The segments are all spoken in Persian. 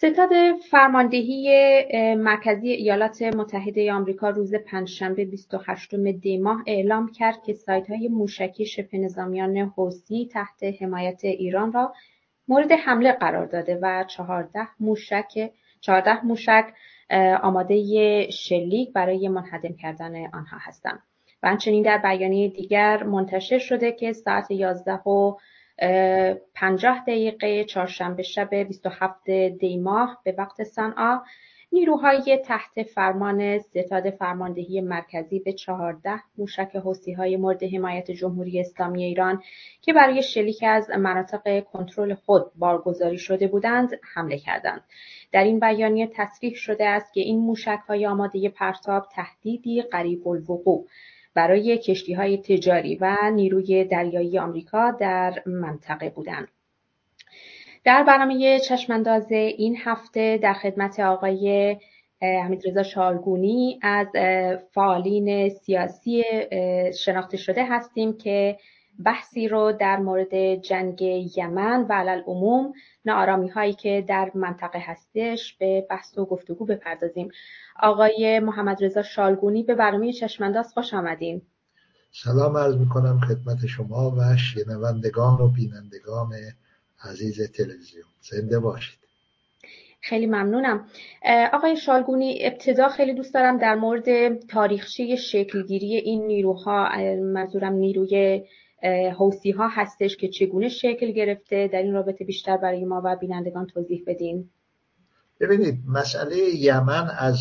ستاد فرماندهی مرکزی ایالات متحده آمریکا روز پنجشنبه 28 دی ماه اعلام کرد که سایت‌های موشکی شبه نظامیان حوثی تحت حمایت ایران را مورد حمله قرار داده و 14 موشک آماده شلیک برای منهدم کردن آنها هستند. و همچنین در بیانیه دیگر منتشر شده که ساعت 11:50 چهارشنبه شب 27 دی ماه به وقت صنعا نیروهای تحت فرمان ستاد فرماندهی مرکزی به 14 موشک حوثی‌های مورد حمایت جمهوری اسلامی ایران که برای شلیک از مناطق کنترل خود بارگذاری شده بودند حمله کردند. در این بیانیه تصریح شده است که این موشک‌های آماده پرتاب تهدیدی قریب الوقوع برای کشتی‌های تجاری و نیروی دریایی آمریکا در منطقه بودند. در برنامه چشمانداز این هفته در خدمت آقای حمیدرضا شالگونی از فعالین سیاسی شناخته شده هستیم که بحثی رو در مورد جنگ یمن و علالعموم ناآرامی‌هایی که در منطقه هستش به بحث و گفتگو بپردازیم. آقای محمدرضا شالگونی به برنامه چشمانداز خوش آمدین. سلام عرض می‌کنم خدمت شما و شنوندگان و بینندگان عزیز تلویزیون. زنده باشید. خیلی ممنونم. آقای شالگونی، ابتدا خیلی دوست دارم در مورد تاریخچه شکلگیری این نیروها، منظورم نیروی حوثی ها هستش که چگونه شکل گرفته، در این رابطه بیشتر برای ما و بینندگان توضیح بدین. ببینید، مسئله یمن از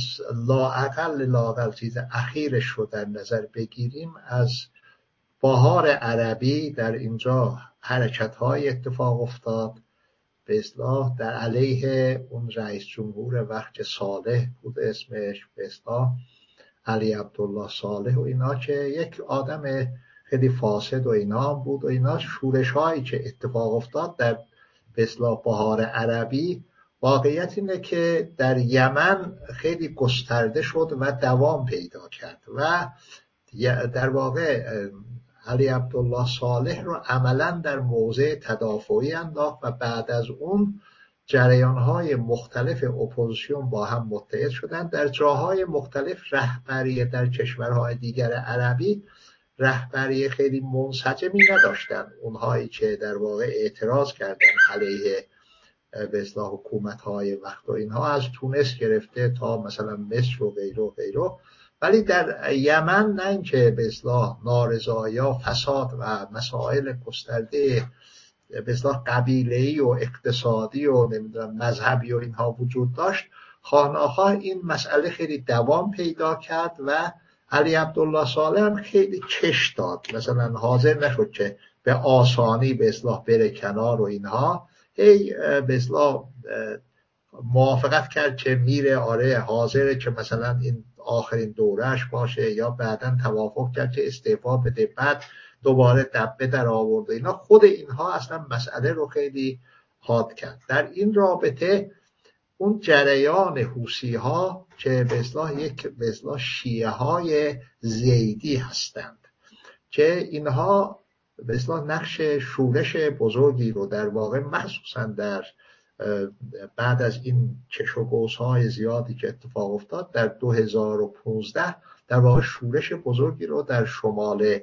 لااقل چیز اخیرش رو در نظر بگیریم، از بهار عربی در اینجا حرکت‌های اتفاق افتاد به اصطلاح در علیه اون رئیس جمهور وقت صالح بود، اسمش به اصطلاح علی عبدالله صالح و اینا، که یک آدم خیلی فاسد و اینا بود و اینا. شورش‌هایی که اتفاق افتاد در به اصطلاح بهار عربی، واقعیت اینه که در یمن خیلی گسترده شد و دوام پیدا کرد و در واقع علی عبدالله صالح رو عملاً در موضع تدافعی انداخت و بعد از اون جریان‌های مختلف اپوزیسیون با هم متحد شدند. در جاهای مختلف رهبری در کشورهای دیگر عربی رهبری خیلی منسجمی نداشتند. اونهایی که در واقع اعتراض کردن علیه به اصطلاح حکومت‌های وقت و اینها، از تونس گرفته تا مثلا مصر و غیره. ولی در یمن نه اینکه به اصطلاح نارضایی‌ها، فساد و مسائل گسترده به اصطلاح قبیله‌ای و اقتصادی و نمیدونم مذهبی و اینها وجود داشت، خواه‌ناخواه این مسئله خیلی دوام پیدا کرد و علی عبدالله صالح هم خیلی کش داد، مثلا حاضر نشد که به آسانی به اصطلاح بره کنار و اینها. به اصطلاح موافقت کرد که میره، آره حاضره که مثلا این آخرین دورهش باشه، یا بعداً توافق کرد که استعفا بده، بعد دوباره دبه در آورد. اینا خود اینها اصلا مسئله رو خیلی حاد کرد. در این رابطه اون جریان حوثی ها که به اصطلاح شیعه های زیدی هستند، که اینها به اصطلاح نقش شورش بزرگی رو در واقع مخصوصا در بعد از این کش و گوزهای زیادی که اتفاق افتاد در 2015 در واقع شورش بزرگی رو در شمال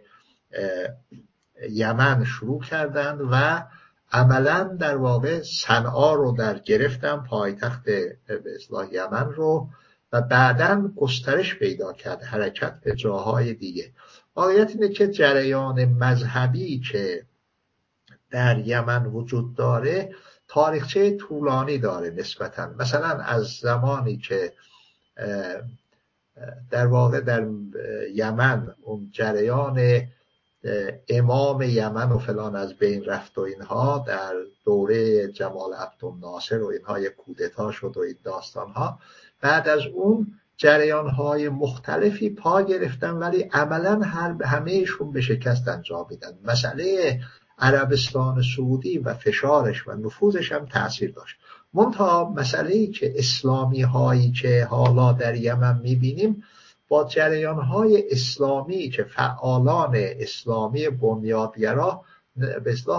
یمن شروع کردند و عملا در واقع صنعا رو در گرفتن، پایتخت به اصطلاح یمن رو، و بعداً گسترش پیدا کرد حرکت به جاهای دیگه. واقعیت اینه که جریان مذهبی که در یمن وجود داره تاریخچه طولانی داره نسبتاً. مثلا از زمانی که در واقع در یمن اون جریان امام یمن و فلان از بین رفت و اینها، در دوره جمال عبدالناصر و اینها یک کودتا شد و این داستانها، بعد از اون جریان‌های مختلفی پا گرفتن ولی عملاً همه‌شون به شکست انجام میدن. مسئله عربستان سعودی و فشارش و نفوذش هم تأثیر داشت. منتها مسئله‌ای که اسلامی هایی که حالا در یمن میبینیم با جریان‌های اسلامی که فعالان اسلامی بنیادگرا به اصطلاح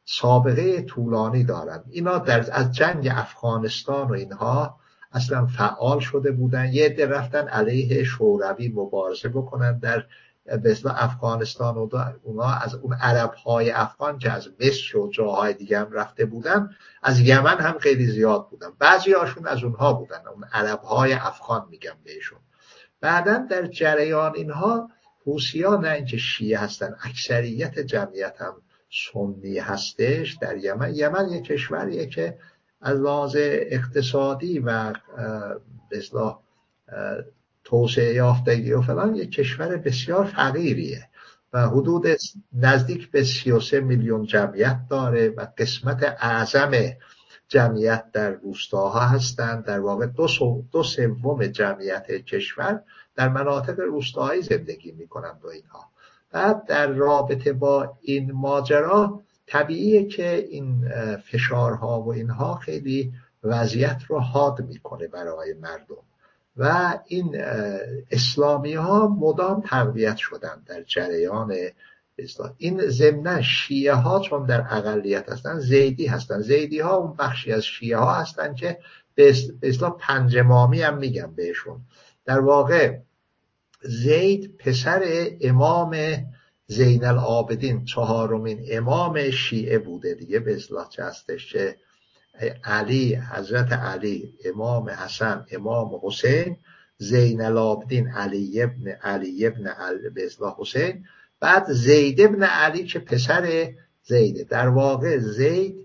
سابقه طولانی دارن. اینا از جنگ افغانستان و اینها اصلا فعال شده بودن. یه عده رفتن علیه شوروی مبارزه بکنن در به اصطلاح افغانستان و اونا از اون عرب‌های افغان که از مصر و جاهای دیگه هم رفته بودن، از یمن هم خیلی زیاد بودن. بعضی هاشون از اونها بودن، اون عرب‌های افغان میگم بهشون. بعدن در جریان اینها حوثی‌ها نه اینکه شیعه هستن، اکثریت جمعیت هم سنی هستش در یمن. یمن یک کشوریه که از لحاظ اقتصادی و به اصطلاح توسعه یافتگی و فلان یک کشور بسیار فقیریه و حدود نزدیک به 33 میلیون جمعیت داره و قسمت اعظم جمعیت در روستاها هستند. در واقع دو سوم جمعیت کشور در مناطق روستایی زندگی میکنند و اینها. بعد در رابطه با این ماجرا طبیعیه که این فشارها و اینها خیلی وضعیت رو حاد میکنه برای مردم و این اسلامی ها مدام تقویت شدن در جریان اسلام. این ضمن شیعه ها چون در اقلیت هستن زیدی هستن. زیدی ها اون بخشی از شیعه ها هستن که به اصطلاح پنجمامی هم میگم بهشون. در واقع زید پسر امام زین العابدین، چهارمین امام شیعه بوده دیگه به اصطلاح چه هستش، که علی، حضرت علی، امام حسن، امام حسین، زین العابدین علی ابن به اصطلاح حسین، بعد زید ابن علی که پسر زیده. در واقع زید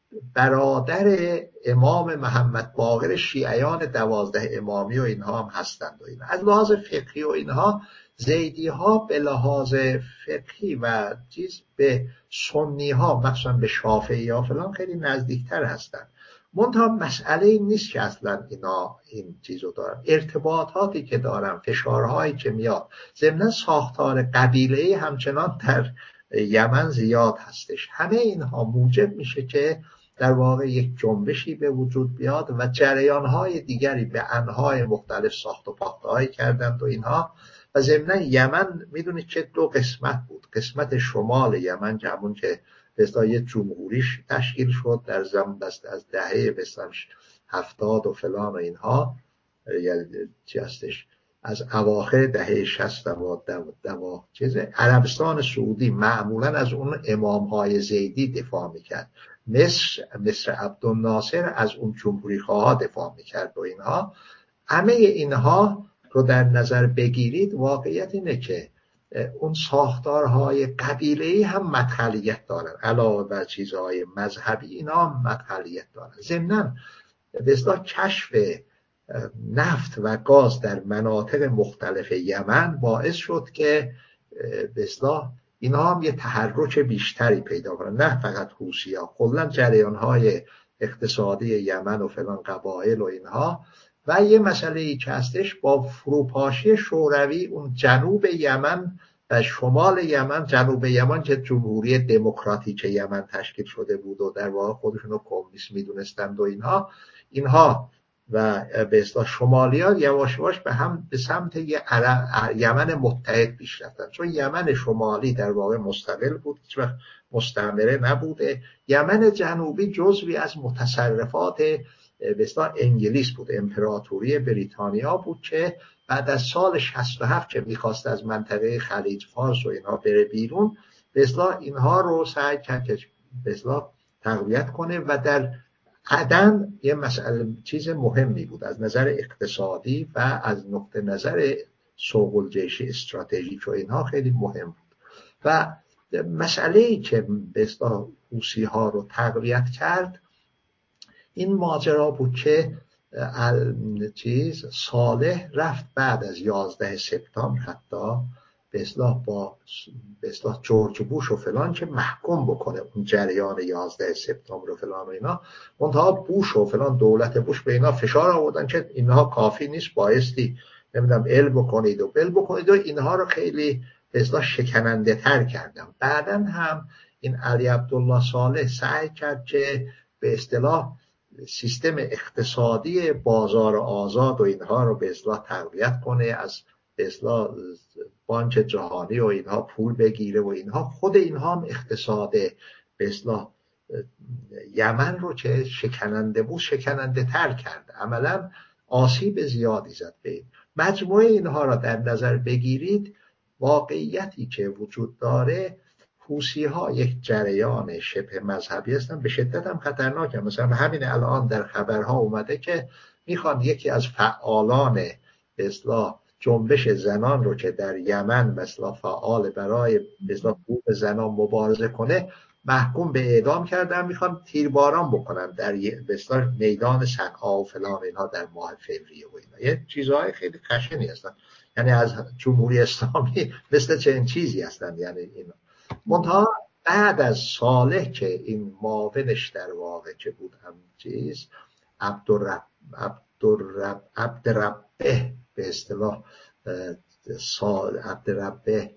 برادر امام محمد باقر شیعیان 12 امامی و اینها هم هستند و اینا. از لحاظ فقهی و اینها زیدی ها به لحاظ فقهی و چیز به سنی ها مخصوصا به شافعی ها فلان خیلی نزدیکتر هستند. منتها مسئله این نیست که اصلا اینا این چیزو دارن، ارتباطاتی که دارن، فشارهایی که میاد، ضمن ساختار قبیله‌ای همچنان در یمن زیاد هستش. همه اینها موجب میشه که در واقع یک جنبشی به وجود بیاد و جریانهای دیگری به انواع مختلف ساخت و ساخته‌هایی کردند و اینها. و ضمن یمن میدونید که دو قسمت بود. قسمت شمال یمن که همون که به یه جمهوریش تشکیل شد در زمان از دهه مثلا 70 و فلان و اینها، یعنی چی هستش از اواخر دهه 60 و چیز عربستان سعودی معمولا از اون امامهای زیدی دفاع میکرد. مصر عبدالناصر از اون جمهوری خواه دفاع میکرد و اینها. همه اینها رو در نظر بگیرید واقعیت اینه که اون ساختارهای قبیله‌ای هم مدخلیت دارن، علاوه بر چیزهای مذهبی اینا هم مدخلیت دارن. ضمناً به اصطلاح کشف نفت و گاز در مناطق مختلف یمن باعث شد که به اصطلاح اینا هم یه تحرک بیشتری پیدا کنن، نه فقط حوثی‌ها، کلاً جریان‌های اقتصادی یمن و فلان قبایل و اینها. و یه مسئله ای که هستش با فروپاشی شوروی اون جنوب یمن و شمال یمن، جنوب یمن که جمهوری دموکراتیک یمن تشکیل شده بود و در واقع خودشون رو کمونیست میدونستند و اینها و به اصطلاح شمالی‌ها یواش یواش به سمت یمن متحد پیش رفتن، چون یمن شمالی در واقع مستقل بود، هیچ وقت مستعمره نبوده. یمن جنوبی جزوی از متصرفات به اصطلاح انگلیس بود، امپراتوری بریتانیا بود که بعد از سال 67 که میخواست از منطقه خلیج فارس و اینها بره بیرون، به اصطلاح اینها رو سعی کرد که به اصطلاح تقویت کنه و در عدن یه مسئله چیز مهمی بود از نظر اقتصادی و از نقطه نظر سوق الجیش استراتژیک و اینها خیلی مهم بود. و مسئله‌ای که به اصطلاح حوثی‌ها رو تقویت کرد این ماجرا بود که صالح رفت بعد از 11 سپتامبر حتی به اصطلاح جورج بوش و فلان که محکوم بکنه اون جریان 11 سپتامبر و فلان و اینا. منتها بوش و فلان دولت بوش به اینا فشار آوردن که اینها کافی نیست، بایستی نمیدونم ال بکنید و بل بکنید و اینها رو خیلی به اصطلاح شکننده تر کردن. بعداً هم این علی عبدالله صالح سعی کرد که به اصطلاح سیستم اقتصادی بازار آزاد و اینها رو به اصطلاح تقویت کنه، از به اصطلاح بانک جهانی و اینها پول بگیره و اینها. خود اینها هم اقتصاد به اصطلاح یمن رو که شکننده بود شکننده تر کرد، عملا آسیب زیادی زد به این. مجموعه اینها را در نظر بگیرید، واقعیتی که وجود داره، حوثی ها یک جریان شبه مذهبی هستن، به شدت هم خطرناکه. مثلا همین الان در خبرها اومده که میخوان یکی از فعالان به اصطلاح جنبش زنان رو که در یمن به اصطلاح فعال برای به اصطلاح حقوق زنان مبارزه کنه محکوم به اعدام کردن، میخوان تیرباران بکنن در به اصطلاح میدان صنعا و فلان اینها در ماه فوریه و اینا. یه چیزهای خیلی خشنی هستن، یعنی از جمهوری اسلامی مثل چنین چیزی هستن. یعنی اینا منتها بعد از صالح که این معاونش در واقع که بود هم چیز عبدالربه به اصطلاح عبدالربه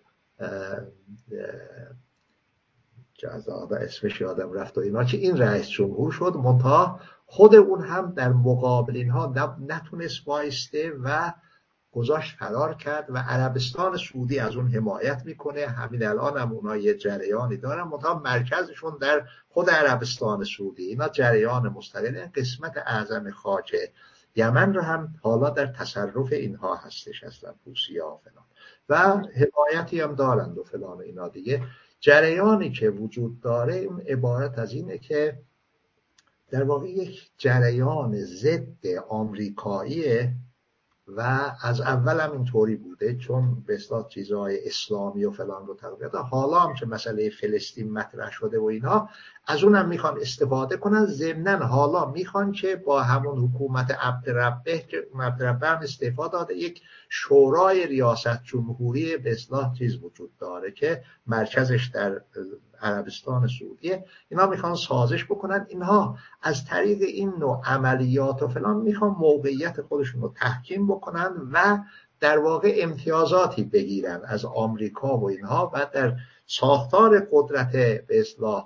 اسمش یادم رفت و اینا، که این رئیس جمهور شد، منتها خود اون هم در مقابل اینها نتونست وایسته و گذاشت فرار کرد و عربستان سعودی از اون حمایت میکنه. همین الان هم اونها یه جریانی دارن، منتها مرکزشون در خود عربستان سعودی. اینا جریان مستقل، قسمت اعظم خاک یمن رو هم حالا در تصرف اینها هستش، اصلا حوثی‌ها فلان، و حمایتی هم دارند و فلان و اینا دیگه. جریانی که وجود داره این عبارت از اینه که در واقع یک جریان ضد آمریکاییه و از اول هم اینطوری بوده، چون به اصطلاح چیزهای اسلامی و فلان رو تقویت. حالا هم که مسئله فلسطین مطرح شده و اینا، از اونم میخوان استفاده کنن. ضمناً حالا میخوان که با همون حکومت عبدالربه که عبدالربه هم استعفا داده، یک شورای ریاست جمهوری به اصطلاح چیز وجود داره که مرکزش در عربستان سعودیه. اینا میخوان سازش بکنن، اینها از طریق این نوع عملیات و فلان میخوان موقعیت خودشون رو تحکیم بکنن و در واقع امتیازاتی بگیرن از آمریکا و اینها، و در ساختار قدرت به اصطلاح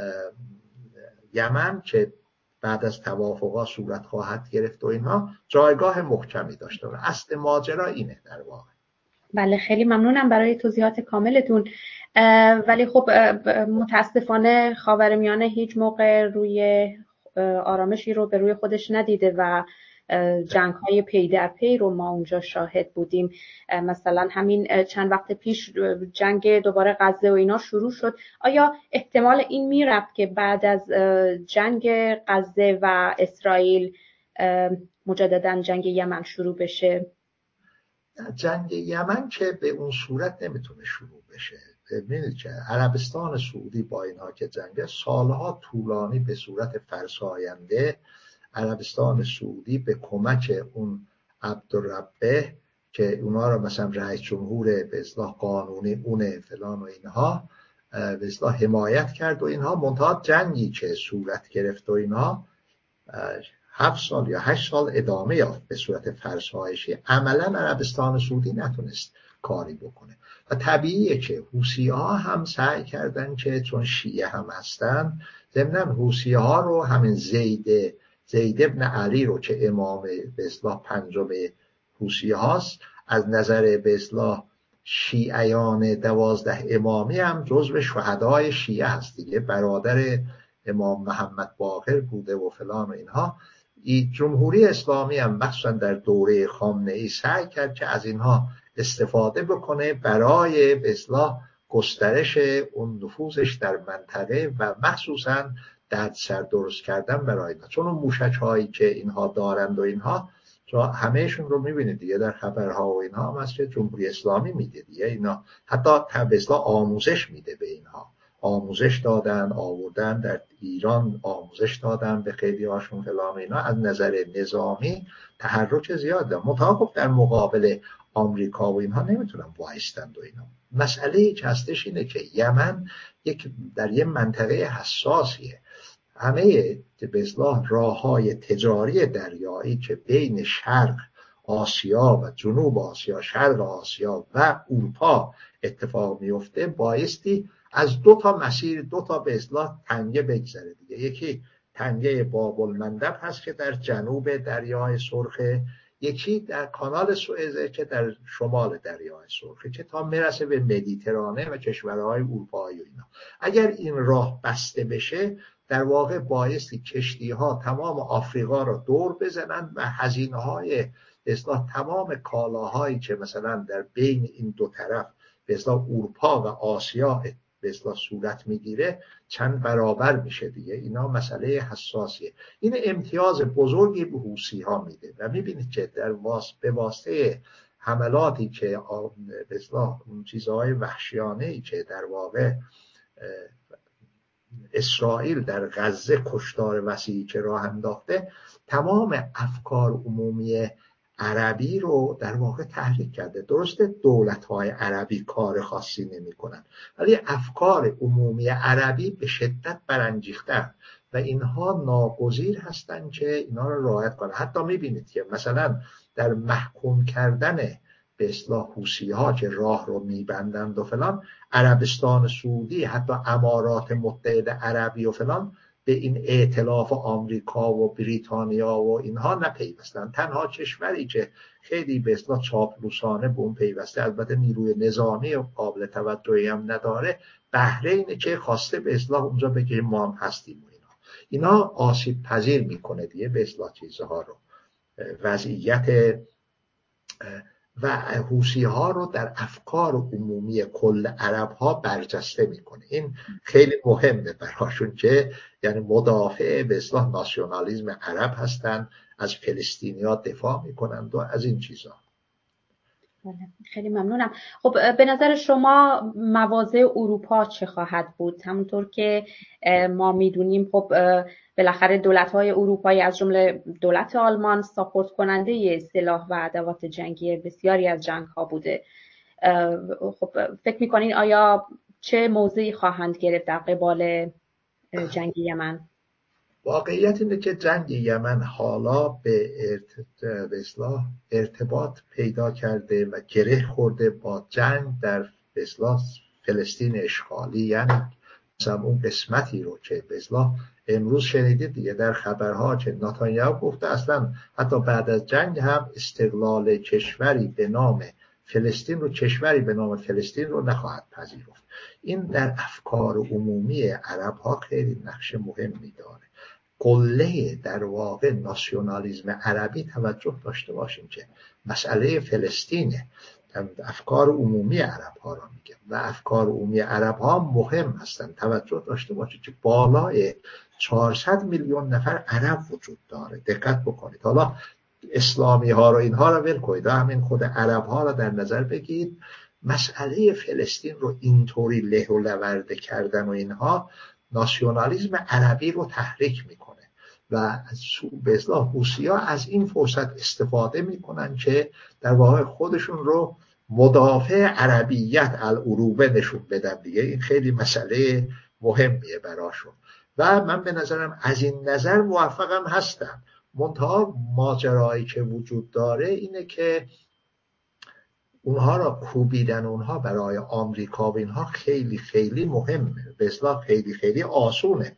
یمن که بعد از توافقات صورت خواهد گرفت و اینها جایگاه محکمی داشته. اصل ماجرا اینه در واقع. بله، خیلی ممنونم برای توضیحات کاملتون. ولی خب متاسفانه خاورمیانه هیچ موقع روی آرامشی رو به روی خودش ندیده و جنگ‌های پی در پی رو ما اونجا شاهد بودیم. مثلا همین چند وقت پیش جنگ دوباره غزه و اینا شروع شد. آیا احتمال این میرفت که بعد از جنگ غزه و اسرائیل مجددا جنگ یمن شروع بشه؟ جنگ یمن که به اون صورت نمیتونه شروع بشه. ببینید که عربستان سعودی با اینها که جنگ سالها طولانی به صورت فرساینده، عربستان سعودی به کمک اون عبدالربه که اونا رو مثلا رئیس جمهور به اصطلاح قانونی اونه فلان و اینها به اصطلاح حمایت کرد و اینها. منتها جنگی که صورت گرفت و اینها 7 سال یا 8 سال ادامه یافت به صورت فرسایشی. عملا عربستان سعودی نتونست کاری بکنه و طبیعیه که حوثی‌ها هم سعی کردن که چون شیعه هم هستن، ضمناً حوثی‌ها رو همین زید ابن علی رو که امام به اصطلاح پنجم حوثی‌هاست، از نظر به اصطلاح شیعیان 12 امامی هم جزو شهدای شیعه هست دیگه، برادر امام محمد باقر بوده و فلان و اینها. جمهوری اسلامی هم مخصوصا در دوره خامنه‌ای سعی کرد که از اینها استفاده بکنه برای به اصطلاح گسترش اون نفوذش در منطقه و مخصوصا دردسر درست کردن برای اینا. چون اون موشک‌هایی که اینها دارند و اینها همهشون رو میبینید دیگه در خبرها و اینها هم هست که جمهوری اسلامی میده دیگه. اینا حتی به اصطلاح آموزش میده به اینها، آموزش دادن، آوردن در ایران آموزش دادن به خیلی هاشون فلان اینا. از نظر نظامی تحرک زیاد دارن، مطابق در مقابل آمریکا و اینها نمیتونن وایستند و اینا. مسئله که هستش اینه که یمن در یه منطقه حساسیه. همه به اصطلاح راههای تجاری دریایی که بین شرق آسیا و جنوب آسیا، شرق آسیا و اروپا اتفاق میفته، بایستی از 2 تا مسیر، 2 تا به اصطلاح تنگه بگذره دیگه. یکی تنگه باب المندب هست که در جنوب دریای سرخه، یکی در کانال سوئزه که در شمال دریای سرخه که تا میرسه به مدیترانه و کشورهای اروپایی و اینا. اگر این راه بسته بشه، در واقع بایستی کشتی ها تمام آفریقا را دور بزنند و هزینه های تمام کالاهایی که مثلا در بین این دو طرف به اصطلاح اروپا و آسیا به اصطلاح صورت میگیره چند برابر میشه دیگه. اینا مسئله حساسیه. این امتیاز بزرگی به حوثی ها میده و میبینید که به واسطه حملاتی که به اصطلاح اون چیزهای وحشیانه‌ای که در واقع اسرائیل در غزه کشتار وسیعی که راه انداخته، تمام افکار عمومی عربی رو در واقع تحریک کرده. درسته دولت‌های عربی کار خاصی نمی‌کنن، ولی افکار عمومی عربی به شدت برانگیختن و اینها ناگزیر هستن که اینا رو رعایت کنن. حتی می‌بینید که مثلا در محکوم کردن به اصطلاح حوثی‌ها که راه رو می‌بندند و فلان، عربستان سعودی، حتی امارات متحده عربی و فلان به این ائتلاف آمریکا و بریتانیا و اینها نپیوستن. تنها کشوری که خیلی به اصطلاح چاپلوسانه به اون پیوسته، البته نیروی نظامی و قابل توجهی هم نداره، بحرین که خواسته به اصطلاح اونجا بگه ما هم هستیم و اینا آسیب پذیر میکنه دیگه به اصطلاح چیزها رو، وضعیت و حوثی ها رو در افکار عمومی کل عرب ها برجسته میکنه. این خیلی مهمه براشون که یعنی مدافع به اصطلاح ناسیونالیسم عرب هستن، از فلسطینیا دفاع میکنند و از این چیزا. خیلی ممنونم. خب به نظر شما مواضع اروپا چه خواهد بود؟ همونطور که ما میدونیم خب بالاخره دولت‌های اروپایی از جمله دولت آلمان ساپورت کننده سلاح و ادوات جنگی بسیاری از جنگ‌ها بوده. خب فکر می‌کنین آیا چه موضعی خواهند گرفت در قبال جنگ یمن؟ واقعیت اینه که جنگ یمن حالا به اصطلاح ارتباط پیدا کرده و گره خورده با جنگ در به اصطلاح فلسطین اشغالی. یعنی مثلا اون قسمتی رو که به اصطلاح امروز شنیدید دیگه در خبرها که نتانیاهو گفته اصلا حتی بعد از جنگ هم استقلال کشوری به نام فلسطین رو، کشوری به نام فلسطین رو نخواهد پذیرفت. این در افکار عمومی عرب ها خیلی نقش مهمی داره. قله در واقع ناسیونالیسم عربی، توجه داشته باشیم که مسئله فلسطینه، افکار عمومی عرب ها را میگم و افکار عمومی عرب ها مهم هستند. توجه داشته باشید که بالای 400 میلیون نفر عرب وجود داره. دقت بکنید. حالا اسلامی ها رو اینها رو ول کنید، همین خود عرب ها رو در نظر بگیرید. مسئله فلسطین رو اینطوری له و لورده کردن و اینها ناسیونالیسم عربی رو تحریک میکنه و به اصطلاح حوثی‌ها از این فرصت استفاده میکنن که در واقع خودشون رو مدافع عربیت العروبه نشون بدن دیگه. این خیلی مسئله مهمیه براشون و من به نظرم از این نظر موفقم هستم. منتها ماجرایی که وجود داره اینه که اونها را کوبیدن اونها برای آمریکا و اینها خیلی خیلی مهمه، به اصطلاح خیلی خیلی آسونه.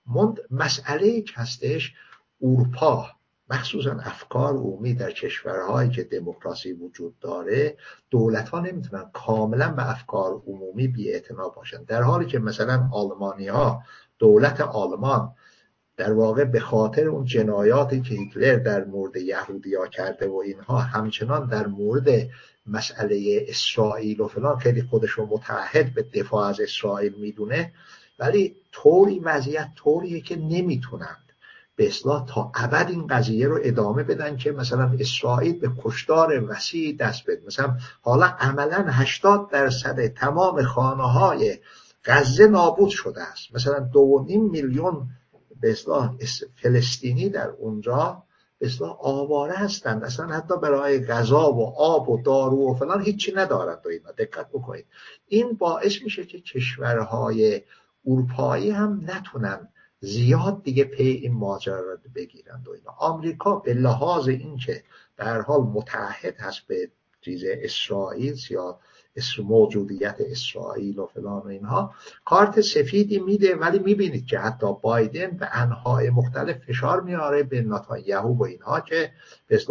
مسئله که هستش اروپا، مخصوصا افکار عمومی در کشورهایی که دموکراسی وجود داره، دولت‌ها نمیتونن کاملا به افکار عمومی بی‌اعتنا باشن، در حالی که مثلا آلمانی‌ها، دولت آلمان در واقع به خاطر اون جنایاتی که هیتلر در مورد یهودی‌ها کرده و اینها، همچنان در مورد مسئله اسرائیل و فلان خیلی خودش رو متعهد به دفاع از اسرائیل میدونه، ولی وضعیت طوریه که نمیتونند به اصطلاح تا ابد این قضیه رو ادامه بدن که مثلا اسرائیل به کشتار وسیع دست بده. مثلا حالا عملاً 80% تمام خانه‌های غزه نابود شده است. مثلا 2.5 میلیون به اصطلاح فلسطینی در اونجا به اصطلاح آواره هستند، اصلا حتی برای غذا و آب و دارو و فلان هیچی ندارند و اینا. دقت بکنید. این باعث میشه که کشورهای اروپایی هم نتونن زیاد دیگه پی این ماجرا رو بگیرند و اینا. آمریکا به لحاظ این که به هر حال متعهد هست به چیز اسرائیل یا موجودیت اسرائیل و فلان و اینها، کارت سفیدی میده، ولی میبینید که حتی بایدن به انواع مختلف فشار میاره به نتانیاهو و اینها که به اصطلاح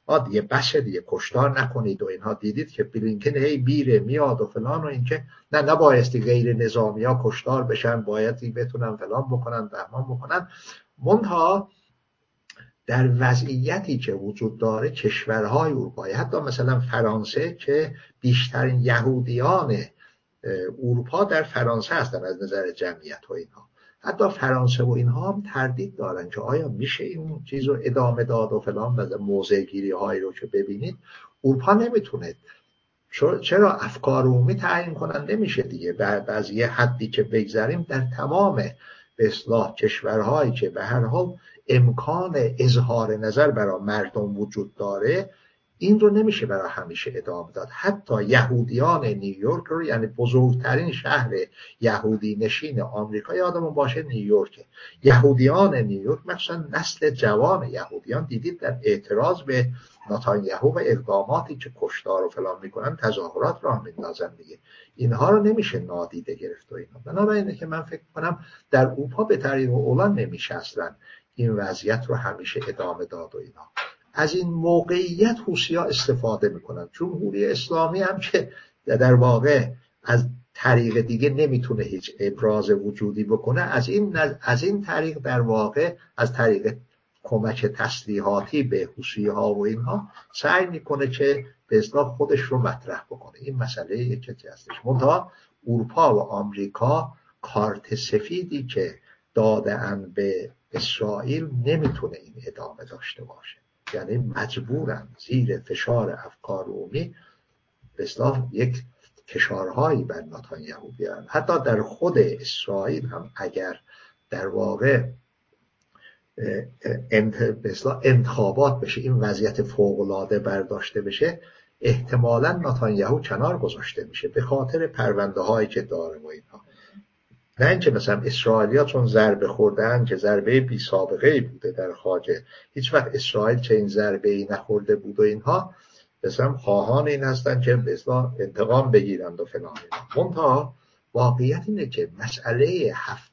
دیگه بسه دیگه، کشتار نکنید و اینها. دیدید که بلینکن هی میره میاد و فلان و اینکه نه نبایستی غیر نظامی ها کشتار بشن، بایدی بتونن فلان بکنن بهمان بکنن. منتها در وضعیتی که وجود داره کشورهای اروپایی، حتی مثلا فرانسه که بیشترین یهودیان اروپا در فرانسه هستن از نظر جمعیت و اینها، حتی فرانسه و اینها هم تردید دارن که آیا میشه این چیز رو ادامه داد و فلان. و موضع گیری هایی رو که ببینید اروپا نمیتونه، چرا افکار عمومی تعیین کننده میشه دیگه. بعد از یه حدی که بگذاریم در تمام به اصطلاح کشورهایی که به هر حال امکان اظهار نظر برای مردم وجود داره، این رو نمیشه برای همیشه ادامه داد. حتی یهودیان نیویورک رو، یعنی بزرگترین شهر یهودی نشین آمریکا، یادمون باشه نیویورک، یهودیان نیویورک مثلا نسل جوان یهودیان دیدید در اعتراض به نتانیاهو و اقداماتی که کشتار و فلان میکنن تظاهرات راه میندازن دیگه. اینها رو نمیشه نادیده گرفت و اینا. بنابراینه که من فکر کنم در اروپا به طریق اولان نمیشه اصلا این وضعیت رو همیشه ادامه داد و اینا. از این موقعیت حوثی‌ها استفاده میکنن. جمهوری اسلامی هم که در واقع از طریق دیگه نمیتونه هیچ ابراز وجودی بکنه، از این طریق در واقع از طریق کمک تسلیحاتی به حوثی‌ها و اینها سعی میکنه که به اصطلاح خودش رو مطرح بکنه. این مسئله یکی هستش. منتها اروپا و آمریکا کارت سفیدی که داده‌اند به اسرائیل نمیتونه این ادامه داشته باشه. یعنی مجبورن زیر فشار افکار عمومی به اصطلاح یک فشارهایی بر نتانیاهو بیارن. حتی در خود اسرائیل هم اگر در واقع انتخابات بشه، این وضعیت فوق‌العاده برداشته بشه، احتمالاً نتانیاهو کنار گذاشته میشه به خاطر پرونده هایی که داره و اینها. نه اینکه مثلا اسرائیلیا چون ضربه خوردن که ضربه بی سابقه ای بوده در خارج، هیچ وقت اسرائیل چه این ضربه ای نخورده بود و اینها، مثلا خواهان این هستن که به اصطلاح انتقام بگیرند و فلان. منتها واقعیت اینه که مسئله 7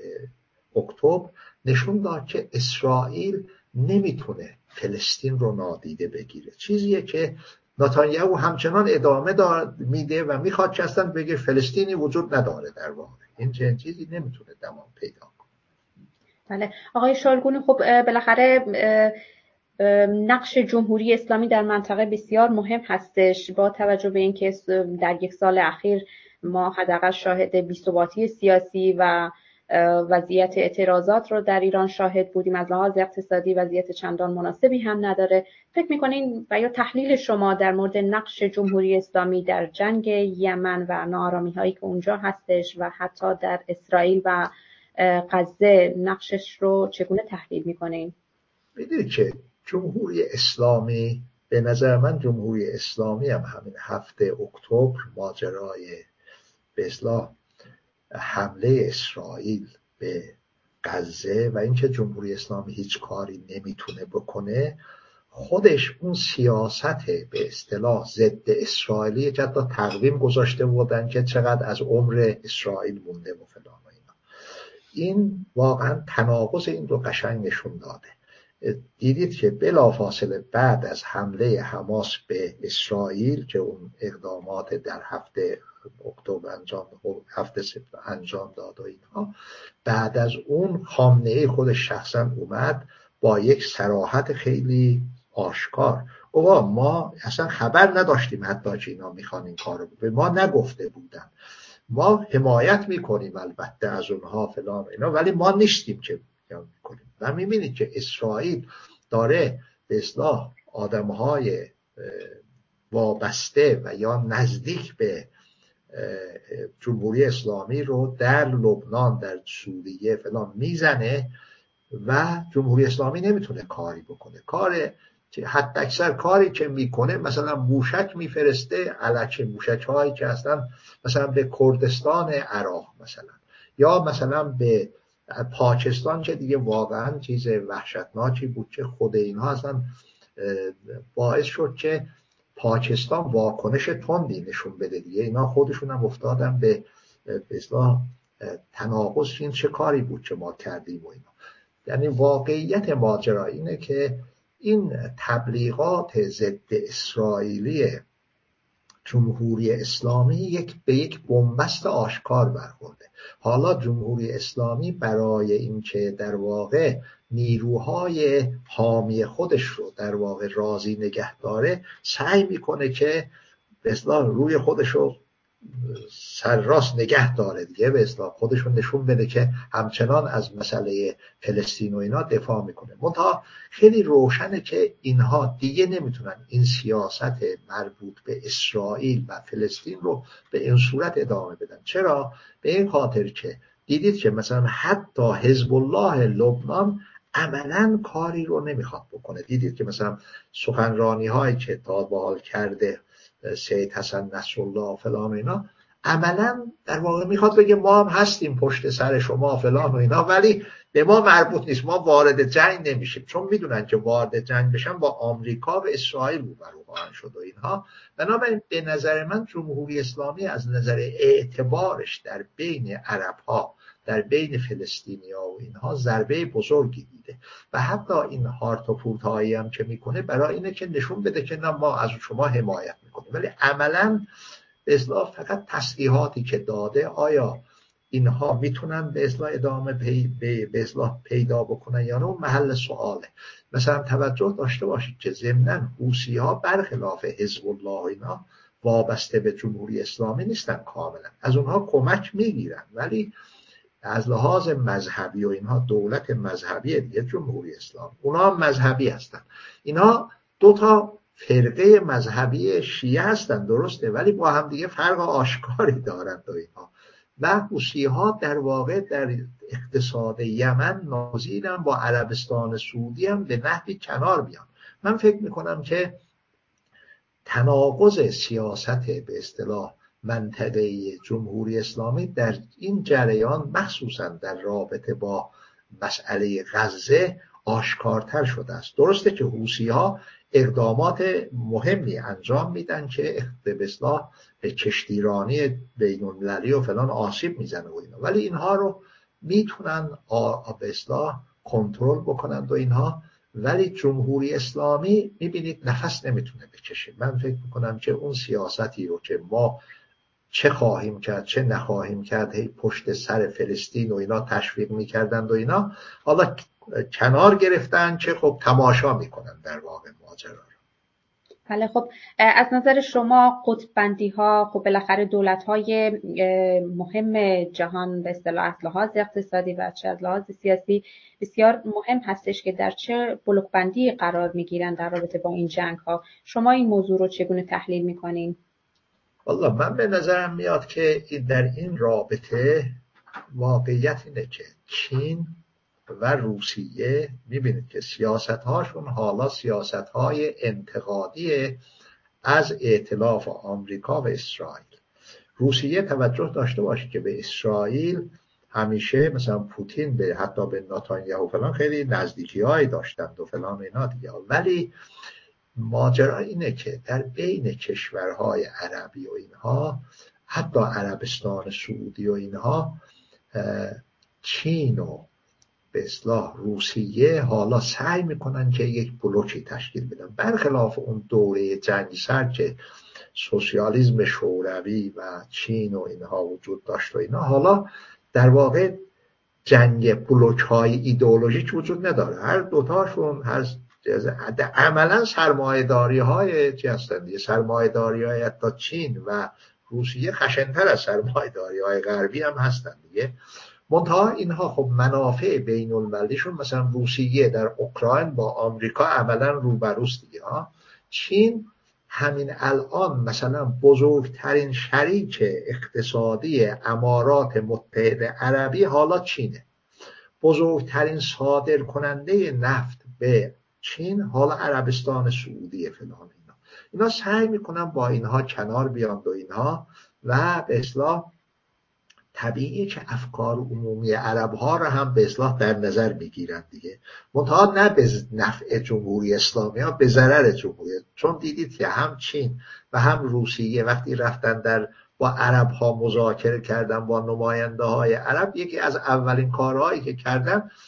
اکتبر نشون داد که اسرائیل نمیتونه فلسطین رو نادیده بگیره. چیزیه که نتانیاهو همچنان ادامه میده و میخواد که اصلا بگه فلسطینی وجود نداره. در واقع این چیزی نمیتونه دوام پیدا کنه. بله آقای شالگونی، خب بالاخره نقش جمهوری اسلامی در منطقه بسیار مهم هستش، با توجه به اینکه در یک سال اخیر ما حداقل شاهد بی‌ثباتی سیاسی و وضعیت اعتراضات رو در ایران شاهد بودیم. از لحاظ اقتصادی وضعیت چندان مناسبی هم نداره. فکر می‌کنین و یا تحلیل شما در مورد نقش جمهوری اسلامی در جنگ یمن و ناآرامی‌هایی که اونجا هستش و حتی در اسرائیل و غزه نقشش رو چگونه تحلیل می‌کنین؟ می‌دونید که جمهوری اسلامی، به نظر من جمهوری اسلامی هم همین 7 اکتبر ماجرای به اصطلاح حمله اسرائیل به غزه و اینکه جمهوری اسلامی هیچ کاری نمیتونه بکنه، خودش اون سیاست به اصطلاح ضد اسرائیلی که حتی تقویم گذاشته بودن که چقدر از عمر اسرائیل مونده و فلان و اینا، این واقعا تناقض این رو قشنگ نشون داده. دیدید که بلافاصله بعد از حمله حماس به اسرائیل که اون اقدامات در 7 اکتبر انجام داد و اینها، بعد از اون خامنه‌ای خودش شخصا اومد با یک صراحت خیلی آشکار گفت ما اصلا خبر نداشتیم حتی که اینا میخوان این کارو به ما نگفته بودن، ما حمایت میکنیم البته از اونها فلان اینا، ولی ما نیستیم که میکنیم. و میبینید که اسرائیل داره به اصطلاح آدمهای وابسته و یا نزدیک به جمهوری اسلامی رو در لبنان، در سوریه فلان میزنه و جمهوری اسلامی نمیتونه کاری بکنه. حتی اکثر کاری که میکنه مثلا موشک میفرسته، الکی موشک هایی که اصلا مثلا به کردستان عراق مثلا، یا مثلا به پاکستان که دیگه واقعا چیز وحشتناکی بود که خود اینها اصلا باعث شد که پاکستان واکنش تندی نشون بده دیگه. اینا خودشون هم افتادن به اصطلاح تناقض، این چه کاری بود که ما کردیم و اینا. یعنی واقعیت ماجرا اینه که این تبلیغات ضد اسرائیلی جمهوری اسلامی به یک بنبست آشکار برخورده. حالا جمهوری اسلامی برای اینکه در واقع نیروهای حامی خودش رو در واقع راضی نگه داره، سعی میکنه که به اصطلاح روی خودش رو سرراست نگه داره دیگه، به اصطلاح خودش رو نشون بده که همچنان از مسئله فلسطین و اینا دفاع میکنه. منتها خیلی روشنه که اینها دیگه نمیتونن این سیاست مربوط به اسرائیل و فلسطین رو به این صورت ادامه بدن. چرا؟ به این خاطر که دیدید که مثلا حتی حزب الله لبنان عملا کاری رو نمیخواد بکنه. دیدید که مثلا سخنرانی هایی که تا به حال کرده سید حسن نصرالله فلان و اینا، عملا در واقع میخواد بگه ما هم هستیم پشت سر شما فلان و اینا، ولی به ما مربوط نیست، ما وارد جنگ نمیشیم. چون میدونن که وارد جنگ بشن با آمریکا و اسرائیل روبرو خواهند شد و اینها. بنابراین به نظر من جمهوری اسلامی از نظر اعتبارش در بین عرب ها، در بین فلسطینی ها و اینها ضربه بزرگی دیده و حتی این هارت و پورت هایی هم که میکنه برای اینه که نشون بده که نه ما از شما حمایت میکنیم، ولی عملا به اصطلاح فقط تسلیحاتی که داده آیا اینها میتونن به اصطلاح ادامه به اصطلاح پیدا بکنن یا نه اون محل سواله. مثلا توجه داشته باشید که ضمناً حوثی ها برخلاف حزب الله و اینا وابسته به جمهوری اسلامی نیستن کاملا، از اونها کمک میگیرن، ولی از لحاظ مذهبی و اینها دولت مذهبی دیگه جمهوری اسلامی، اونا هم مذهبی هستن. اینا دو تا فرقه مذهبی شیعه هستن درسته، ولی با هم دیگه فرق آشکاری دارند و اینها. و حوثی ها در واقع در اقتصاد یمن نازیدن با عربستان سعودی هم به نحوی کنار بیان. من فکر میکنم که تناقض سیاست به اصطلاح منطقه جمهوری اسلامی در این جریان مخصوصا در رابطه با مسئله غزه آشکارتر شده است. درسته که حوثی‌ها اقدامات مهمی انجام میدن که به اصطلاح به کشتیرانی بین‌المللی و فلان آسیب میزنه و اینا، ولی اینها رو میتونن به اصطلاح کنترل بکنن و اینها. ولی جمهوری اسلامی میبینید نفس نمیتونه بکشه. من فکر میکنم که اون سیاستی رو که ما چه خواهیم کرد چه نخواهیم کرد هی پشت سر فلسطین و اینا تشویق میکردند و اینا، حالا کنار گرفتن که خب تماشا میکنن در واقع ماجرا رو. بله خب از نظر شما قطب‌بندی ها خب بالاخره دولت های مهم جهان به اصطلاح از لحاظ اقتصادی و چه از لحاظ سیاسی بسیار مهم هستش که در چه بلوک بندی قرار میگیرن در رابطه با این جنگ ها. شما این موضوع رو چگونه تحلیل میکنین؟ والله من به نظرم میاد که در این رابطه واقعیت اینه که چین و روسیه میبینید که سیاست‌هاشون حالا سیاست‌های انتقادی از ائتلاف آمریکا و اسرائیل. روسیه توجه داشته باشه که به اسرائیل همیشه مثلا پوتین به حتی به نتانیاهو فلان خیلی نزدیکی‌هایی داشتند و فلان اینا دیگه، ولی ماجرا اینه که در بین کشورهای عربی و اینها، حتی عربستان سعودی و اینها، چین و به اصطلاح روسیه حالا سعی میکنن که یک بلوکی تشکیل بدن، برخلاف اون دوره جنگ سرد که سوسیالیسم شوروی و چین و اینها وجود داشت و اینا. حالا در واقع جنگ بلوک های ایدئولوژیک وجود نداره، هر دوتاشون عملا سرمایه‌داری های چی هستن دیگه، سرمایه‌داری های حتی چین و روسیه خشن‌تر از سرمایه‌داری های غربی هم هستن دیگه. منتها اینها خب منافع بین المللیشون، مثلا روسیه در اوکراین با آمریکا عملا روبروست دیگه ها. چین همین الان مثلا بزرگترین شریک اقتصادی امارات متحده عربی حالا چینه، بزرگترین صادر کننده نفت به چین حالا عربستان سعودی فلان اینا سعی میکنن با اینها کنار بیان و اینها، و به اصطلاح طبیعیه که افکار عمومی عرب ها رو هم به اصطلاح در نظر میگیرن دیگه، منتها نه به نفع جمهوری اسلامی ها، به ضرر جمهوری. چون دیدید که هم چین و هم روسیه وقتی رفتن با عرب ها مذاکره کردن با نماینده های عرب، یکی از اولین کارهایی که کردن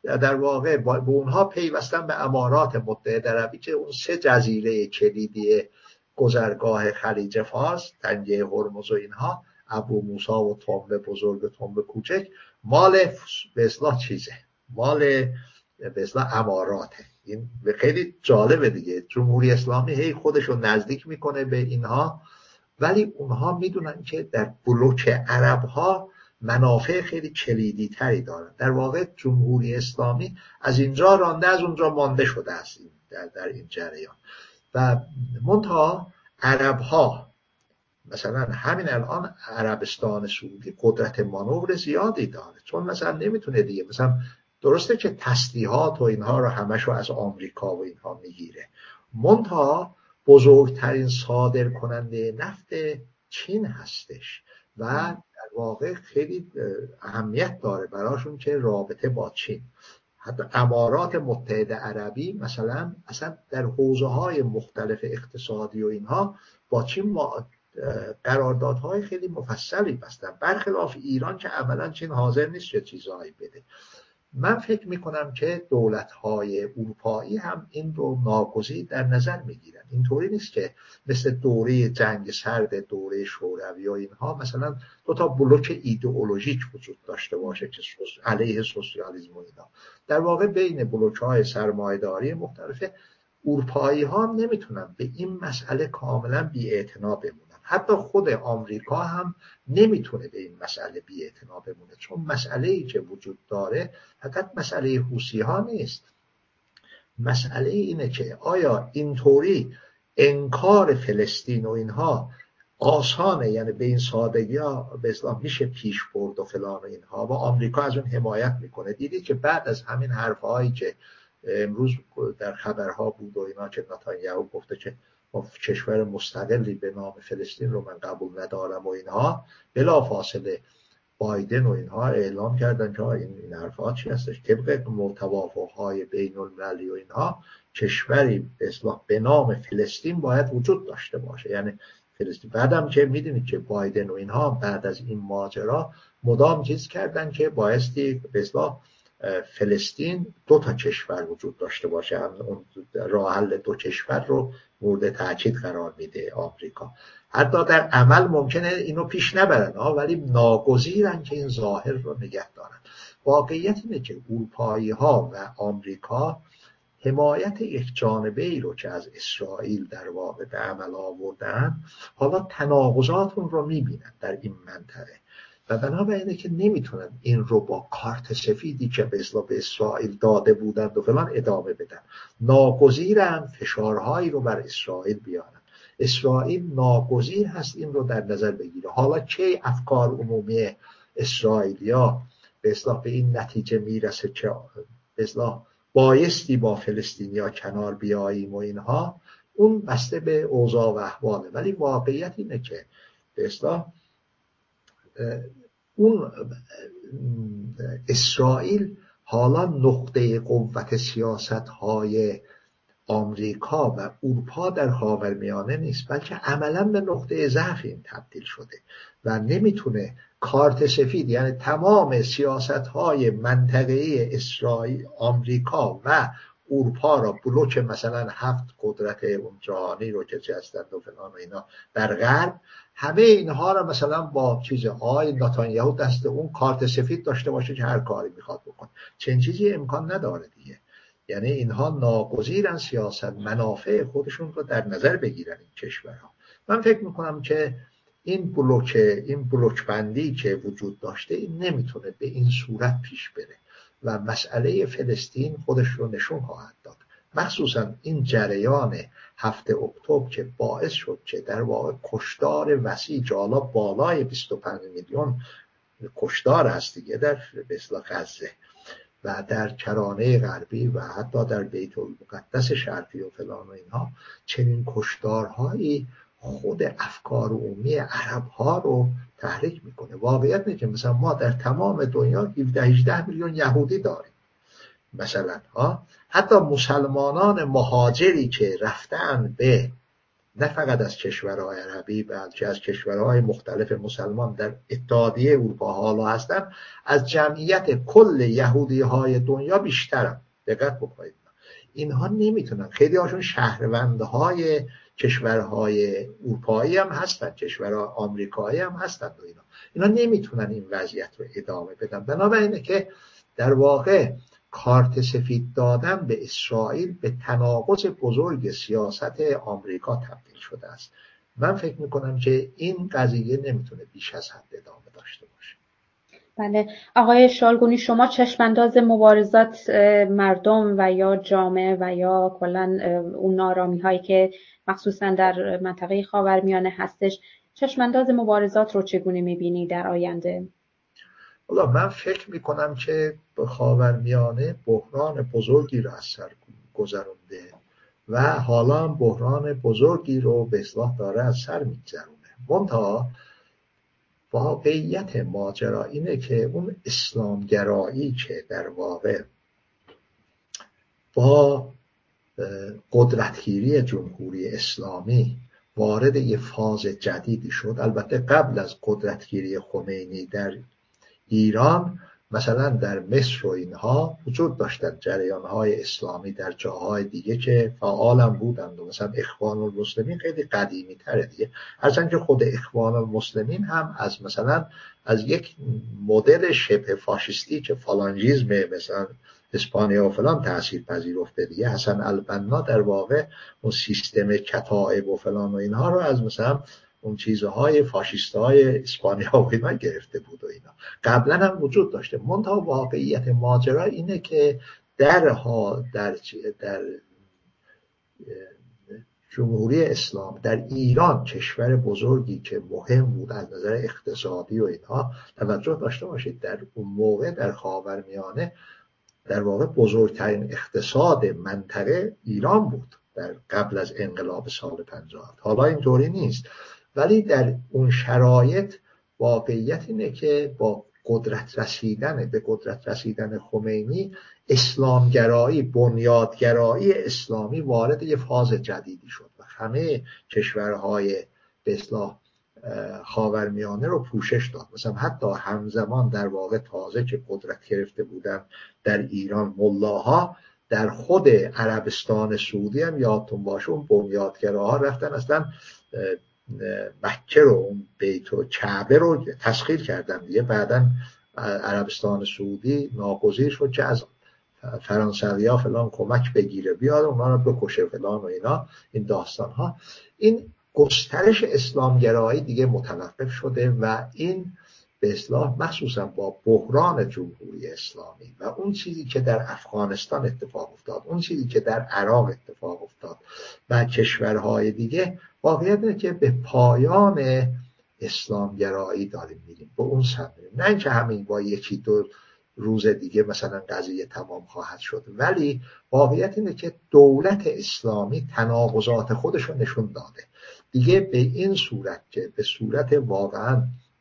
در واقع به اونها پیوستن به امارات متحده عربی که اون 3 جزیره کلیدی گذرگاه خلیج فارس، تنگه هرمز و اینها، ابو موسی و تنبه بزرگ و تنبه کوچک، مال به اصطلاح چیزه، مال به اصطلاح اماراته. این خیلی جالبه دیگه، جمهوری اسلامی هی خودشو نزدیک میکنه به اینها، ولی اونها میدونن که در بلوک عرب ها منافع خیلی کلیدی تری دارن. در واقع جمهوری اسلامی از اینجا رانده از اونجا مانده شده است در این جریان. و منتها عرب ها مثلا همین الان عربستان سعودی قدرت مانور زیادی داره، چون مثلا نمیتونه دیگه، مثلا درسته که تسلیحات و اینها رو همشو از آمریکا و اینها میگیره، منتها بزرگترین صادر کننده نفت چین هستش و در واقع خیلی اهمیت داره براشون که رابطه با چین. حتی امارات متحده عربی مثلا اصلا در حوزه‌های مختلف اقتصادی و اینها با چین قراردادهای خیلی مفصلی بستن، برخلاف ایران که اولا چین حاضر نیست چه چیزهایی بده. من فکر میکنم که دولت‌های اروپایی هم این رو ناگزیر در نظر میگیرن. اینطوری نیست که مثل دوره جنگ سرد، دوره شوروی و اینها مثلا 2 تا بلوک ایدئولوژیک وجود داشته باشه که علیه سوسیالیسم و اینا. در واقع بین بلوک‌های سرمایه‌داری مختلف اروپایی ها هم نمیتونن به این مسئله کاملا بی‌اعتنا بمونن. حتی خود آمریکا هم نمیتونه به این مسئله بی‌اعتنا بمونه، چون مسئله‌ای که وجود داره فقط مسئله حوثی ها نیست. مسئله اینه که آیا اینطوری انکار فلسطین و اینها آسانه، یعنی به این سادگی ها به اصطلاح میشه پیش برد و فلان و اینها، و آمریکا از اون حمایت میکنه. دیدید که بعد از همین حرفهایی که امروز در خبرها بود و اینا که نتانیاهو گفته که کشور مستقلی به نام فلسطین رو من قبول ندارم و اینها، بلافاصله بایدن و اینها اعلام کردن که این حرفا چی هستش، طبق توافق‌های بین‌المللی و اینها کشوری به اصطلاح به نام فلسطین باید وجود داشته باشه. یعنی فلسطین بعدم که میدونید که بایدن و اینها بعد از این ماجرا مدام چیز کردن که بایستی به اصطلاح فلسطین 2 تا کشور وجود داشته باشه. اون راه حل 2 کشور رو مورد تاکید قرار میده آمریکا. حتی در عمل ممکنه اینو پیش نبرن ولی ناگزیرن که این ظاهر رو نگه دارن. واقعیت اینه که اروپایی ها و آمریکا حمایت یک جانبه ای رو که از اسرائیل در واقع به عمل آوردن، حالا تناقضاتون رو میبینن در این منطقه و بنابراینه که نمیتونن این رو با کارت سفیدی که به اسرائیل داده بودند و فلان ادامه بدن. ناگزیرن فشارهایی رو بر اسرائیل بیارن. اسرائیل ناگزیر هست این رو در نظر بگیره. حالا که افکار عمومی اسرائیلیا به اصطلاح به این نتیجه میرسه که به اصطلاح بایستی با فلسطینیا کنار بیاییم و اینها، اون بسته به اوضاع و احواله. ولی واقعیت اینه که به اصطلاح اون اسرائیل حالا نقطه قوت سیاست‌های آمریکا و اروپا در خاورمیانه نیست، بلکه عملاً به نقطه ضعف این تبدیل شده و نمیتونه کارت سفید، یعنی تمام سیاست‌های منطقه‌ای اسرائیل، آمریکا و اروپا را، بلوک مثلا 7 قدرت اون جهانی رو که هستند و فلان و اینا در غرب، همه اینها را مثلا با چیز نتانیاهو دست اون کارت سفید داشته باشه که هر کاری میخواد بکنه. چنین چیزی امکان نداره دیگه. یعنی اینها ناگزیرن سیاست منافع خودشون رو در نظر بگیرن این کشورها. من فکر میکنم که این بلوک بندی که وجود داشته این نمیتونه به این صورت پیش بره و مسئله فلسطین خودش رو نشون خواهد داد. مخصوصا این جریان 7 اکتبر که باعث شد که در واقع کشتار وسیع، حالا بالای 25 میلیون کشتار هست دیگه در به اصطلاح غزه و در کرانه غربی و حتی در بیت المقدس شرقی و فلان و اینها، چنین کشتارهایی خود افکار عمومی عرب ها رو تحریک میکنه. واقعیت اینه که مثلا ما در تمام دنیا 17-18 میلیون یهودی داریم مثلا حتی مسلمانان مهاجری که رفتن به نه فقط از کشورهای عربی بلکه از کشورهای مختلف مسلمان در اتحادیه اروپا حالا هستن، از جمعیت کل یهودی های دنیا بیشترن. دقت بکنید، اینها نمیتونن، خیلی هاشون شهروندهای کشورهای اروپایی هم هستن، کشورهای آمریکایی هم هستن و اینا نمیتونن این وضعیت رو ادامه بدن. بنابراینه که در واقع کارت سفید دادن به اسرائیل به تناقض بزرگ سیاست آمریکا تبدیل شده است. من فکر میکنم که این قضیه نمیتونه بیش از حد ادامه داشته باشه. بله آقای شالگونی، شما چشمانداز مبارزات مردم و یا جامعه و یا کلا اون نارامی هایی که مخصوصا در منطقه خاورمیانه هستش، چشمانداز مبارزات رو چگونه میبینی در آینده؟ حالا من فکر میکنم که به خاورمیانه بحران بزرگی رو از سر گذرونده و حالا هم بحران بزرگی رو به اصلاح داره از سر میگذرونه. منتها واقعیت ماجرا اینه که اون اسلامگرایی که در واقع با قدرتگیری جمهوری اسلامی وارد یه فاز جدیدی شد، البته قبل از قدرتگیری خمینی در ایران مثلا در مصر و اینها وجود داشتن جریانهای اسلامی در جاهای دیگه که فعال هم بودند، مثلا اخوان المسلمین خیلی قدیمی تره دیگه، هرچند که خود اخوان المسلمین هم از مثلا از یک مدل شبه فاشیستی که فالانجیزم مثلا اسپانیا و فلان تأثیر پذیرفته دیگه، حسن البنا در واقع اون سیستم کتائب و فلان و اینها رو از مثلا اون چیزهای فاشیستای اسپانیا و اینا گرفته بود و اینا قبلا هم وجود داشته. منتها واقعیت ماجرا اینه که در جمهوری اسلام در ایران، کشور بزرگی که مهم بود از نظر اقتصادی و اینها، توجه داشته باشید در اون موقع در خاورمیانه در واقع بزرگترین اقتصاد منطقه ایران بود در قبل از انقلاب سال 57. حالا اینطوری نیست، ولی در اون شرایط واقعیت اینه که با به قدرت رسیدن خمینی، اسلامگرایی، بنیادگرایی اسلامی وارد یه فاز جدیدی شد و همه کشورهای به اصطلاح خاورمیانه رو پوشش داد. مثلا حتی همزمان در واقع تازه که قدرت گرفته بودن در ایران ملاها، در خود عربستان سعودی هم یادتون باشه اون بنیادگراها رفتن اصلا مکه رو، اون بیت و کعبه رو تسخیر کردن دیگه. بعدن عربستان سعودی ناگزیر شد که از فرانسویا فلان کمک بگیره بیاد اونا رو بکشه فلان و اینا، این داستان ها. این گسترش اسلامگرایی دیگه متوقف شده و این به اصطلاح مخصوصا با بحران جمهوری اسلامی و اون چیزی که در افغانستان اتفاق افتاد، اون چیزی که در عراق اتفاق افتاد و کشورهای دیگه، واقعیت اینه که به پایان اسلامگرایی داریم میریم، به اون سمت میریم. نه اینکه همین با یکی دو روز دیگه مثلا قضیه تمام خواهد شد، ولی واقعیت اینه که دولت اسلامی تناقضات خودش رو نشون داده دیگه، به این صورت که به صورت واقعا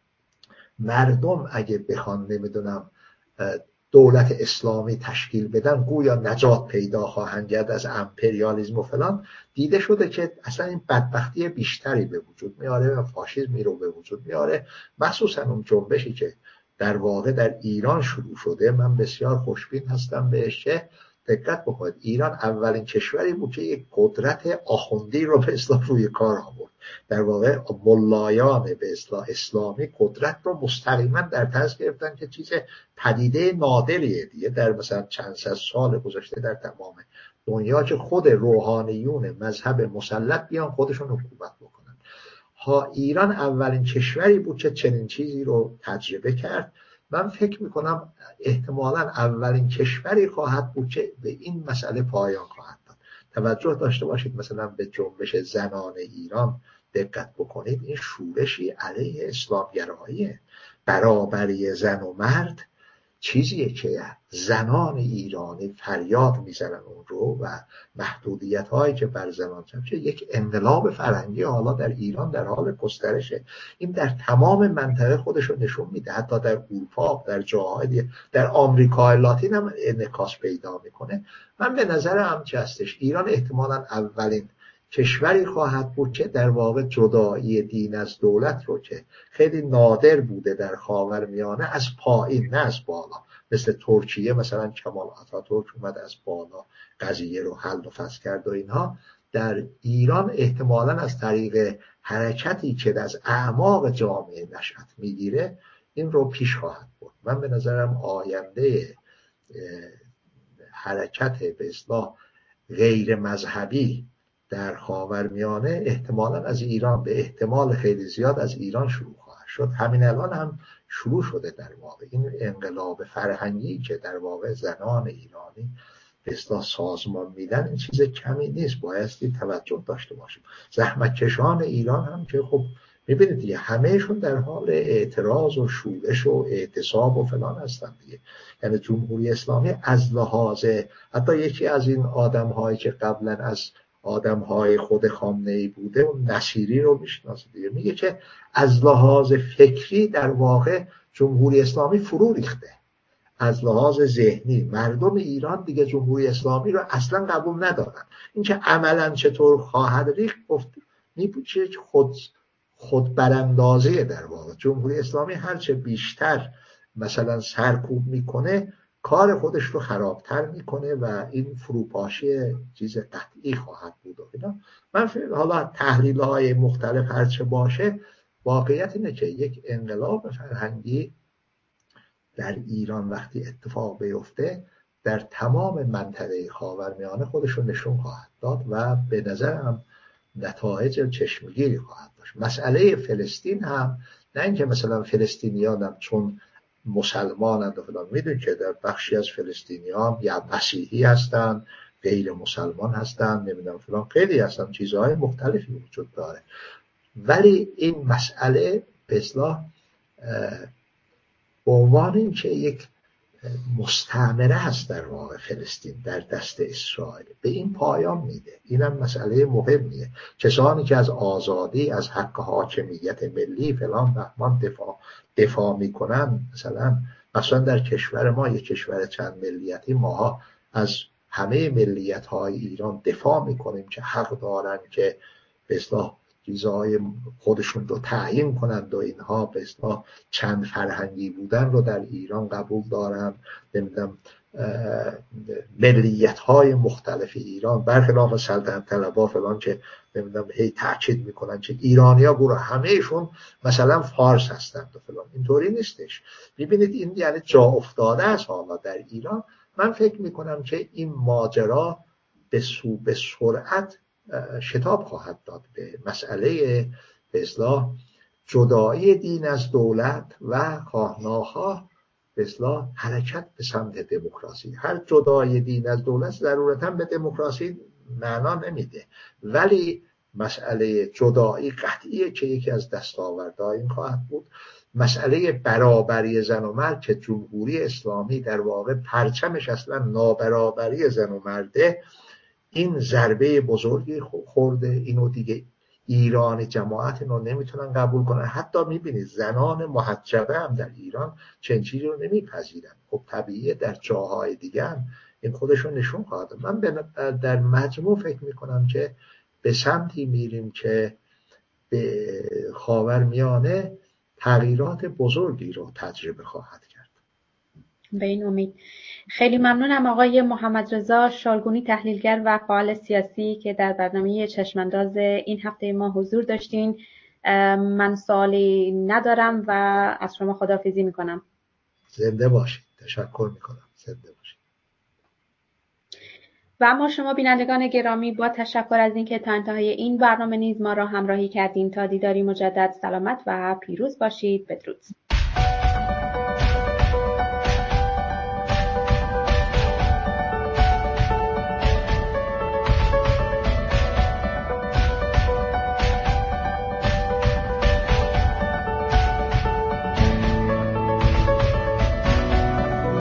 مردم اگه بخوان نمیدونم دولت اسلامی تشکیل بدن گویا نجات پیدا خواهند کرد از امپریالیسم و فلان، دیده شده که اصلا این بدبختی بیشتری به وجود میاره و فاشیسمی رو به وجود میاره. مخصوصا اون جنبشی که در واقع در ایران شروع شده، من بسیار خوشبین هستم بهش که دقت بکنید ایران اولین کشوری بود که یک قدرت آخوندی رو به اصطلاح روی کار آورد. در واقع ملایان به اصطلاح اسلامی قدرت رو مستقیما در دست گرفتن که چیز پدیده نادریه دیگه در مثلا چند صد سال گذشته در تمام دنیا که خود روحانیون مذهب مسلط بیان خودشون حکومت بکنن. ایران اولین کشوری بود که چنین چیزی رو تجربه کرد. من فکر میکنم احتمالاً اولین کشوری خواهد بود که به این مسئله پایان خواهد داد. توجه داشته باشید مثلا به جنبش زنان ایران دقت بکنید، این شورشی علیه اسلامگراییه. برابری زن و مرد چیزیه که زنان ایرانی فریاد میزنن اون رو و محدودیت هایی که بر زنان چه یک انقلاب فرهنگی حالا در ایران در حال گسترشه. این در تمام منطقه خودش رو نشون میده، حتی در اروپا، در جاهای دیگه، در آمریکای لاتین هم انعکاس پیدا میکنه. من به نظرم که هستش ایران احتمالاً اولین کشوری خواهد بود که در واقع جدایی دین از دولت رو که خیلی نادر بوده در خاورمیانه از پایین نه از بالا، مثل ترکیه مثلا کمال آتاتورک اومد از بالا قضیه رو حل و فصل کرد و اینها، در ایران احتمالاً از طریق حرکتی که از اعماق جامعه نشأت میگیره این رو پیش خواهد برد. من به نظرم آینده حرکت به اصطلاح غیر مذهبی در خاورمیانه احتمالاً از ایران، به احتمال خیلی زیاد از ایران شروع خواهد شد. همین الان هم شروع شده در واقع این انقلاب فرهنگی که در واقع زنان ایرانی به اصطلاح سازمان میدن، این چیز کمی نیست، بایستی توجه داشته باشیم. زحمتکشان ایران هم که خب میبینید دیگه همهشون در حال اعتراض و شورش و اعتصاب و فلان هستن دیگه. یعنی جمهوری اسلامی از لحاظ، حتی یکی از این آدم‌هایی که قبلا از آدم‌های خود خامنه‌ای بوده اون نصیری رو میشناسه دیگه، میگه که از لحاظ فکری در واقع جمهوری اسلامی فرو ریخته. از لحاظ ذهنی مردم ایران دیگه جمهوری اسلامی رو اصلا قبول ندارن. اینکه عملا چطور خواهد ریخت گفت میپوچه خود براندازه. در واقع جمهوری اسلامی هرچه بیشتر مثلا سرکوب میکنه کار خودش رو خرابتر میکنه و این فروپاشی چیز قطعی خواهد بود و اینا. من حالا تحلیل های مختلف هرچه باشه، واقعیت اینه که یک انقلاب فرهنگی در ایران وقتی اتفاق بیفته در تمام منطقه خاورمیانه خودش رو نشون خواهد داد و به نظرم نتایج چشمگیری خواهد داشت. مسئله فلسطین هم نه اینکه مثلا فلسطینیان چون مسلمانند و فلان، میدونید که در بخشی از فلسطینیان یا مسیحی هستن، غیر مسلمان هستن، نمیدونم فلان، خیلی هستن، چیزهای مختلفی وجود داره. ولی این مسئله به اصطلاح به عنوان این که یک مستعمره هست در واقع فلسطین در دست اسرائیل به این پایان میده. اینم مسئله مهمیه. کسانی که از آزادی، از حق حاکمیت ملی فلان بهمان دفاع میکنن، مثلا در کشور ما یک کشور چند ملیتی، ماها از همه ملیت های ایران دفاع میکنیم که حق دارن که به اصطلاح چیزهای خودشون رو تعیین کنند و اینها به اصطلاح چند فرهنگی بودن رو در ایران قبول دارن. نمیدونم ملیت های مختلف ایران برخلاف سلطنت طلبها فلان که نمیدونم هی تاکید میکنن که ایرانی‌ها گروه همهشون مثلا فارس هستند و فلان. اینطوری نیستش. ببینید این یعنی جا افتاده است حالا در ایران. من فکر میکنم که این ماجرا به سرعت شتاب خواهد داد به مسئله به اصطلاح جدایی دین از دولت و خواهناخواه به اصطلاح حرکت به سمت دموکراسی. هر جدای دین از دولت ضرورتاً به دموکراسی معنا نمیده، ولی مسئله جدایی قطعیه که یکی از دستاوردهای این خواهد بود. مسئله برابری زن و مرد که جمهوری اسلامی در واقع پرچمش اصلا نابرابری زن و مرده، این ضربه بزرگی خورده. اینو دیگه ایران جماعت اینو نمیتونن قبول کنن. حتی میبینید زنان محجبه هم در ایران چنین چیزی رو نمیپذیرن. خب طبیعیه در جاهای دیگه هم این خودشو نشون خواهد. من در مجموع فکر میکنم که به سمتی میریم که به خاورمیانه تغییرات بزرگی رو تجربه خواهد کرد. به این امید. خیلی ممنونم آقای محمد رضا شالگونی، تحلیلگر و فعال سیاسی که در برنامه چشمانداز این هفته ما حضور داشتین. من سوالی ندارم و از شما خداحافظی میکنم. زنده باشید. تشکر میکنم. زنده باشید. و اما شما بینندگان گرامی، با تشکر از اینکه تا انتهای این برنامه نیز ما را همراهی کردین. تا دیداری مجدد، سلامت و پیروز باشید. بدرود.